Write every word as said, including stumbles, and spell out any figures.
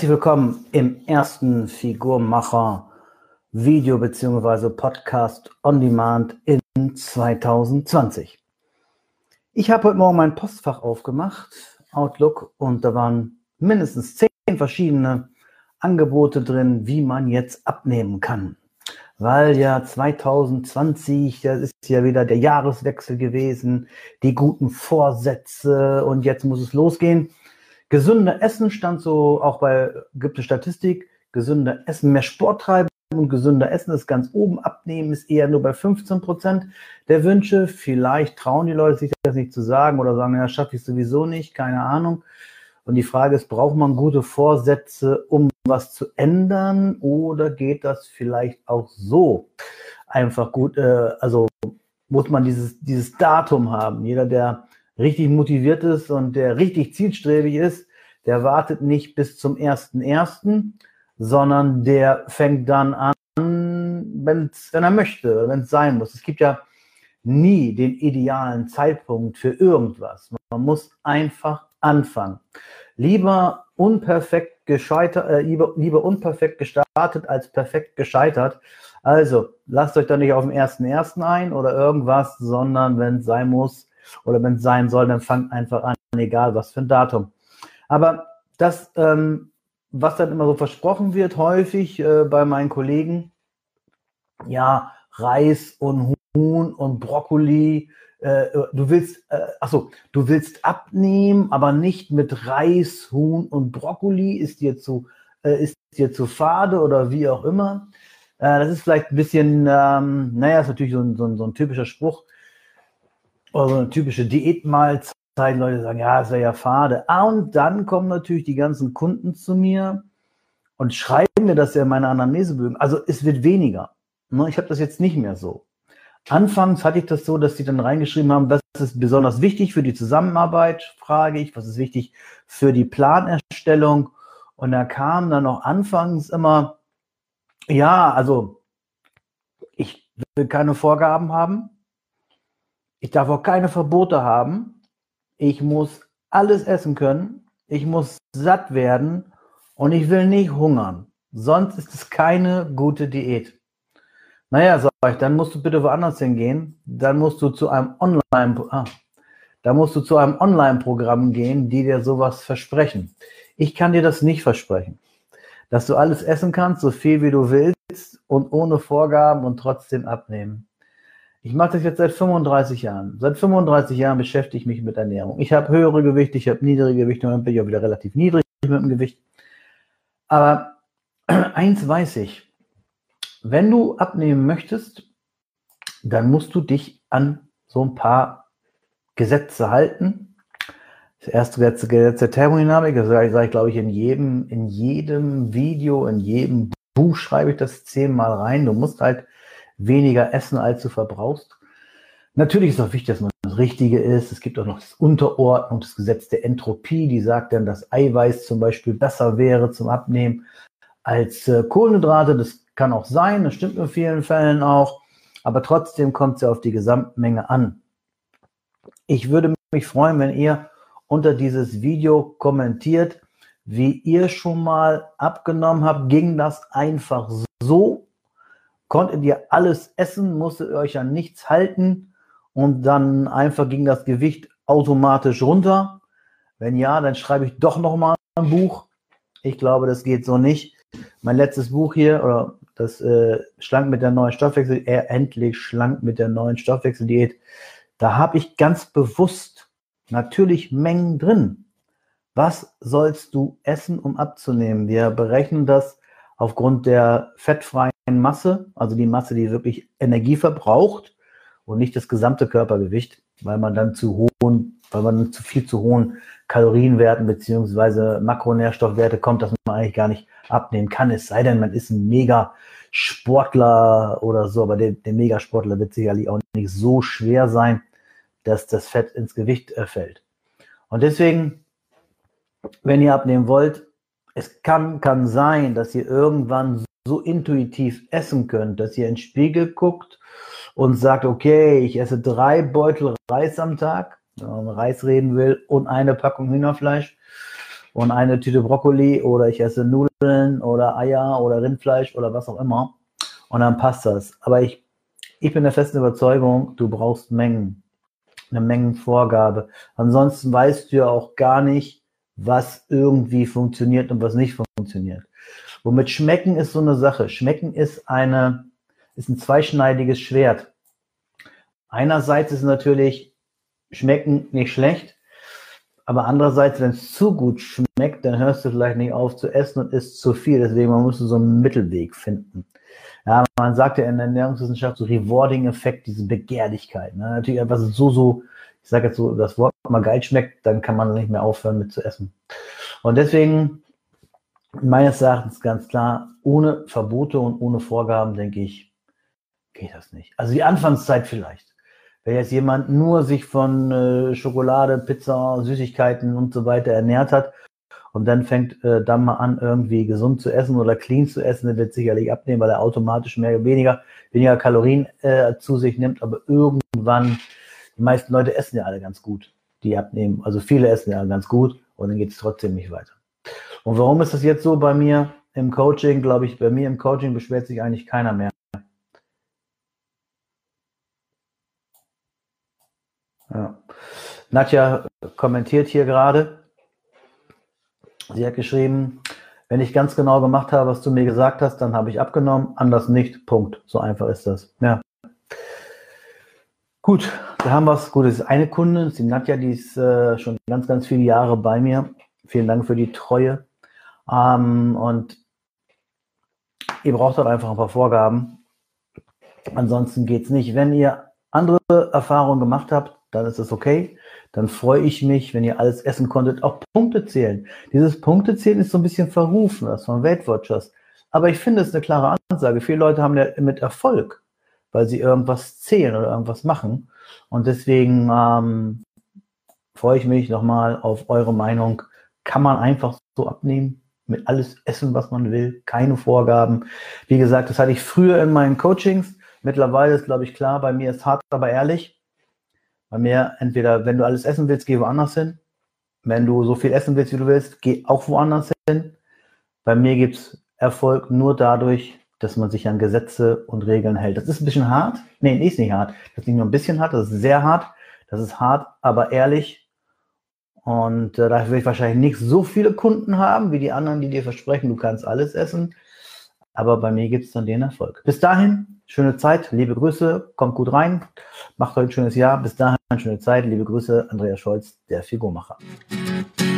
Herzlich willkommen im ersten Figurmacher Video bzw. Podcast on Demand in zwanzig zwanzig. Ich habe heute Morgen mein Postfach aufgemacht, Outlook, und da waren mindestens zehn verschiedene Angebote drin, wie man jetzt abnehmen kann. Weil ja zwanzig zwanzig, das ist ja wieder der Jahreswechsel gewesen, die guten Vorsätze und jetzt muss es losgehen. Gesünder Essen stand so, auch bei, gibt es Statistik, gesünder Essen, mehr Sport treiben und gesünder Essen ist ganz oben, abnehmen ist eher nur bei fünfzehn Prozent der Wünsche. Vielleicht trauen die Leute sich das nicht zu sagen oder sagen, ja, schaffe ich sowieso nicht, keine Ahnung. Und die Frage ist, braucht man gute Vorsätze, um was zu ändern, oder geht das vielleicht auch so einfach gut? Äh, also muss man dieses, dieses Datum haben. Jeder, der richtig motiviert ist und der richtig zielstrebig ist, der wartet nicht bis zum ersten ersten, sondern der fängt dann an, wenn's, wenn er möchte, wenn es sein muss. Es gibt ja nie den idealen Zeitpunkt für irgendwas. Man muss einfach anfangen. Lieber unperfekt gescheitert, äh, lieber, lieber unperfekt gestartet als perfekt gescheitert. Also lasst euch da nicht auf den ersten ersten ein oder irgendwas, sondern wenn es sein muss oder wenn es sein soll, dann fangt einfach an, egal was für ein Datum. Aber das, ähm, was dann immer so versprochen wird, häufig äh, bei meinen Kollegen, ja, Reis und Huhn und Brokkoli, äh, du willst, äh, achso, du willst abnehmen, aber nicht mit Reis, Huhn und Brokkoli, ist dir zu, äh, ist dir zu fade oder wie auch immer. Äh, das ist vielleicht ein bisschen, ähm, naja, ist natürlich so ein, so ein, so ein typischer Spruch, oder so eine typische Diätmahlzeit. Leute sagen, ja, ist ja fade. Ah, und dann kommen natürlich die ganzen Kunden zu mir und schreiben mir das ja in meine Anamnesebögen. Also es wird weniger. Ich habe das jetzt nicht mehr so. Anfangs hatte ich das so, dass die dann reingeschrieben haben, das ist besonders wichtig für die Zusammenarbeit, frage ich, was ist wichtig für die Planerstellung. Und da kam dann noch anfangs immer, ja, also ich will keine Vorgaben haben. Ich darf auch keine Verbote haben. Ich muss alles essen können. Ich muss satt werden und ich will nicht hungern. Sonst ist es keine gute Diät. Naja, sag ich, dann musst du bitte woanders hingehen. Dann musst du zu einem Online, ah, da musst du zu einem Online-Programm gehen, die dir sowas versprechen. Ich kann dir das nicht versprechen, dass du alles essen kannst, so viel wie du willst und ohne Vorgaben und trotzdem abnehmen. Ich mache das jetzt seit fünfunddreißig Jahren. Seit fünfunddreißig Jahren beschäftige ich mich mit Ernährung. Ich habe höhere Gewichte, ich habe niedrige Gewichte, und bin ich auch wieder relativ niedrig mit dem Gewicht. Aber eins weiß ich, wenn du abnehmen möchtest, dann musst du dich an so ein paar Gesetze halten. Das erste Gesetz der Thermodynamik, das sage ich, sage ich glaube ich, in jedem, in jedem Video, in jedem Buch schreibe ich das zehnmal rein. Du musst halt weniger essen, als du verbrauchst. Natürlich ist auch wichtig, dass man das Richtige ist. Es gibt auch noch das Unterordnung, das Gesetz der Entropie, die sagt dann, dass Eiweiß zum Beispiel besser wäre zum Abnehmen als äh, Kohlenhydrate. Das kann auch sein, das stimmt in vielen Fällen auch, aber trotzdem kommt es ja auf die Gesamtmenge an. Ich würde mich freuen, wenn ihr unter dieses Video kommentiert, wie ihr schon mal abgenommen habt. Ging das einfach so? Konntet ihr alles essen, musstet ihr euch an nichts halten und dann einfach ging das Gewicht automatisch runter? Wenn ja, dann schreibe ich doch nochmal ein Buch. Ich glaube, das geht so nicht. Mein letztes Buch hier, oder das äh, Schlank mit der neuen Stoffwechsel, äh, endlich schlank mit der neuen Stoffwechseldiät, da habe ich ganz bewusst natürlich Mengen drin. Was sollst du essen, um abzunehmen? Wir berechnen das aufgrund der fettfreien Masse, also die Masse, die wirklich Energie verbraucht und nicht das gesamte Körpergewicht, weil man dann zu hohen, weil man zu viel zu hohen Kalorienwerten beziehungsweise Makronährstoffwerte kommt, dass man eigentlich gar nicht abnehmen kann. Es sei denn, man ist ein Mega-Sportler oder so, aber der, der Megasportler wird sicherlich auch nicht so schwer sein, dass das Fett ins Gewicht äh, fällt. Und deswegen, wenn ihr abnehmen wollt, es kann, kann sein, dass ihr irgendwann so intuitiv essen könnt, dass ihr in den Spiegel guckt und sagt, okay, ich esse drei Beutel Reis am Tag, wenn man Reis reden will, und eine Packung Hühnerfleisch. und eine Tüte Brokkoli oder ich esse Nudeln oder Eier oder Rindfleisch oder was auch immer und dann passt das. Aber ich, ich bin der festen Überzeugung, du brauchst Mengen, eine Mengenvorgabe. Ansonsten weißt du ja auch gar nicht, was irgendwie funktioniert und was nicht funktioniert. Womit Schmecken ist so eine Sache. Schmecken ist eine, ist ein zweischneidiges Schwert. Einerseits ist natürlich Schmecken nicht schlecht, aber andererseits, wenn es zu gut schmeckt, dann hörst du vielleicht nicht auf zu essen und isst zu viel. Deswegen man muss so einen Mittelweg finden. Ja, man sagt ja in der Ernährungswissenschaft so Rewarding-Effekt, diese Begehrlichkeit. Ne? Natürlich etwas so, so, ich sage jetzt so, das Wort mal geil schmeckt, dann kann man nicht mehr aufhören mit zu essen. Und deswegen, meines Erachtens ganz klar, ohne Verbote und ohne Vorgaben, denke ich, geht das nicht. Also die Anfangszeit vielleicht. Wenn jetzt jemand nur sich von äh, Schokolade, Pizza, Süßigkeiten und so weiter ernährt hat und dann fängt äh, dann mal an, irgendwie gesund zu essen oder clean zu essen, der wird sicherlich abnehmen, weil er automatisch mehr, weniger, weniger Kalorien äh, zu sich nimmt. Aber irgendwann, die meisten Leute essen ja alle ganz gut, die abnehmen. Also viele essen ja ganz gut und dann geht es trotzdem nicht weiter. Und warum ist das jetzt so bei mir im Coaching? Glaube ich, bei mir im Coaching beschwert sich eigentlich keiner mehr. Ja. Nadja kommentiert hier gerade. Sie hat geschrieben, wenn ich ganz genau gemacht habe, was du mir gesagt hast, dann habe ich abgenommen, anders nicht. Punkt. So einfach ist das. Ja. Gut, da haben wir es. Gut, es ist eine Kundin, das ist die Nadja, die ist äh, schon ganz, ganz viele Jahre bei mir. Vielen Dank für die Treue. Ähm, und ihr braucht halt einfach ein paar Vorgaben. Ansonsten geht es nicht. Wenn ihr andere Erfahrungen gemacht habt, dann ist es okay. Dann freue ich mich, wenn ihr alles essen konntet, auch Punkte zählen. Dieses Punktezählen ist so ein bisschen verrufen, das von Weight Watchers. Aber ich finde es eine klare Ansage. Viele Leute haben ja mit Erfolg, weil sie irgendwas zählen oder irgendwas machen. Und deswegen ähm, freue ich mich nochmal auf eure Meinung. Kann man einfach so abnehmen? Mit alles essen, was man will? Keine Vorgaben. Wie gesagt, das hatte ich früher in meinen Coachings. Mittlerweile ist, glaube ich, klar, bei mir ist hart, aber ehrlich. Bei mir, entweder, wenn du alles essen willst, geh woanders hin. Wenn du so viel essen willst, wie du willst, geh auch woanders hin. Bei mir gibt es Erfolg nur dadurch, dass man sich an Gesetze und Regeln hält. Das ist ein bisschen hart. Nee, nee, ist nicht hart. Das ist nicht nur ein bisschen hart, das ist sehr hart. Das ist hart, aber ehrlich. Und äh, da will ich wahrscheinlich nicht so viele Kunden haben, wie die anderen, die dir versprechen, du kannst alles essen. Aber bei mir gibt es dann den Erfolg. Bis dahin, schöne Zeit, liebe Grüße, kommt gut rein, macht euch ein schönes Jahr. Bis dahin, schöne Zeit, liebe Grüße, Andreas Scholz, der Figurmacher.